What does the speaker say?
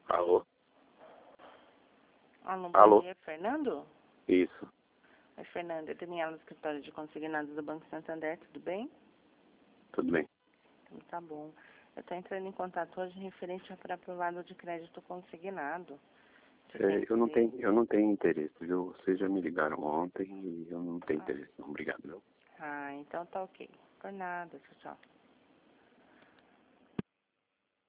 Alô? Alô, Alô? bom dia, Fernando? Isso. Oi, Fernando, é Daniela do escritório de consignados do Banco Santander, tudo bem? Tudo bem. Então tá bom. Eu estou entrando em contato hoje referente para aprovado de crédito consignado. Você tem Eu não tenho interesse, viu? Vocês já me ligaram ontem e eu não tenho interesse, não. Obrigado, viu? Ah, então tá ok. Por nada, tchau, tchau.